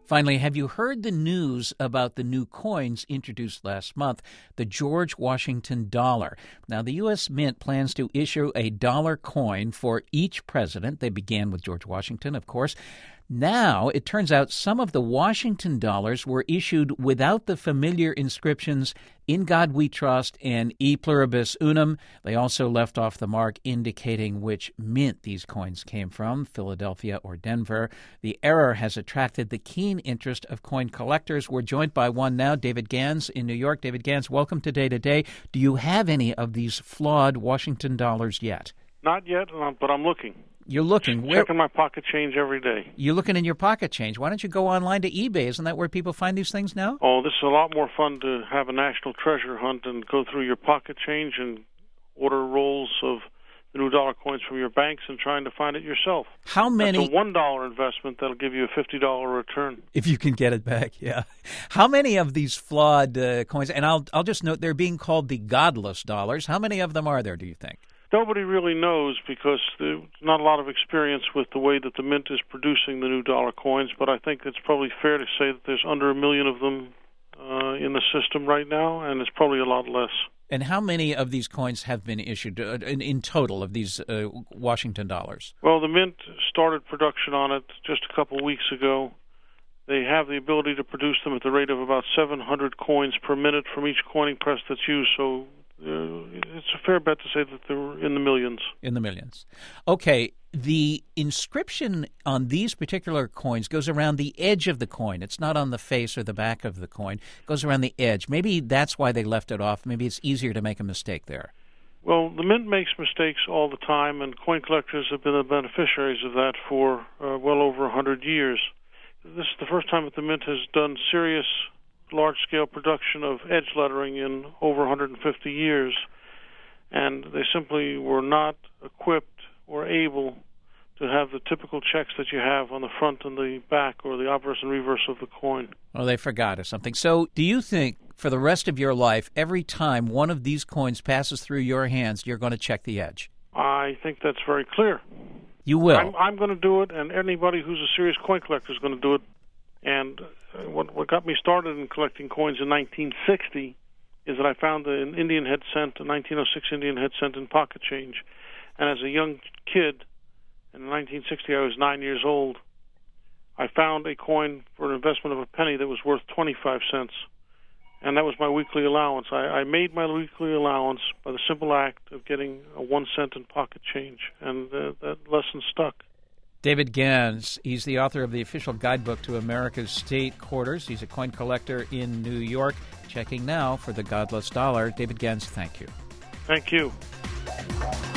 Finally, have you heard the news about the new coins introduced last month, the George Washington dollar? Now, the U.S. Mint plans to issue a dollar coin for each president. They began with George Washington, of course. Now, it turns out some of the Washington dollars were issued without the familiar inscriptions, "In God We Trust" and "E Pluribus Unum." They also left off the mark indicating which mint these coins came from, Philadelphia or Denver. The error has attracted the keen interest of coin collectors. We're joined by one now, David Gans in New York. David Gans, welcome to Day to Day. Do you have any of these flawed Washington dollars yet? Not yet, but I'm looking. You're looking. Checking my pocket change every day. You're looking in your pocket change. Why don't you go online to eBay? Isn't that where people find these things now? Oh, this is a lot more fun to have a national treasure hunt and go through your pocket change and order rolls of the new dollar coins from your banks and trying to find it yourself. How many? That's a $1 investment that'll give you a $50 return. If you can get it back, yeah. How many of these flawed coins, and I'll just note they're being called the godless dollars. How many of them are there, do you think? Nobody really knows because there's not a lot of experience with the way that the Mint is producing the new dollar coins, but I think it's probably fair to say that there's under 1 million of them in the system right now, and it's probably a lot less. And how many of these coins have been issued in total of these Washington dollars? Well, the Mint started production on it just a couple weeks ago. They have the ability to produce them at the rate of about 700 coins per minute from each coining press that's used, so it's a fair bet to say that they're in the millions. In the millions. Okay, the inscription on these particular coins goes around the edge of the coin. It's not on the face or the back of the coin. It goes around the edge. Maybe that's why they left it off. Maybe it's easier to make a mistake there. Well, the Mint makes mistakes all the time, and coin collectors have been the beneficiaries of that for well over 100 years. This is the first time that the Mint has done serious large-scale production of edge lettering in over 150 years, and they simply were not equipped or able to have the typical checks that you have on the front and the back or the obverse and reverse of the coin. Oh, they forgot or something. So do you think for the rest of your life, every time one of these coins passes through your hands, you're going to check the edge? I think that's very clear. You will? I'm going to do it, and anybody who's a serious coin collector is going to do it. And what got me started in collecting coins in 1960 is that I found an Indian head cent, a 1906 Indian head cent in pocket change. And as a young kid, in 1960, I was 9 years old, I found a coin for an investment of a penny that was worth 25 cents. And that was my weekly allowance. I made my weekly allowance by the simple act of getting a 1 cent in pocket change. And that lesson stuck. David Gans, he's the author of the official guidebook to America's state quarters. He's a coin collector in New York, checking now for the godless dollar. David Gans, thank you. Thank you.